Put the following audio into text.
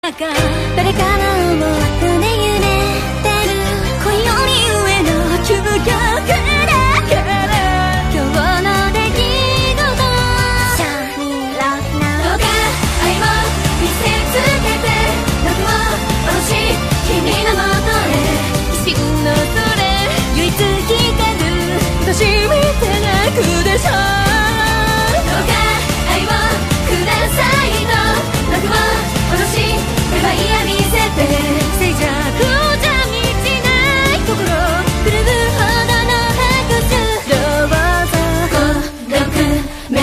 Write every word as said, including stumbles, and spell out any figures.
誰かの思惑で揺れてる今宵上の究極だから今日の出来事シャミラなどうか愛を見せつけて毒を下ろし君のもとへ一瞬のそれ唯一光る私見て泣くでしょどうか愛をくださいと毒を下ろし奪い浴びせて静寂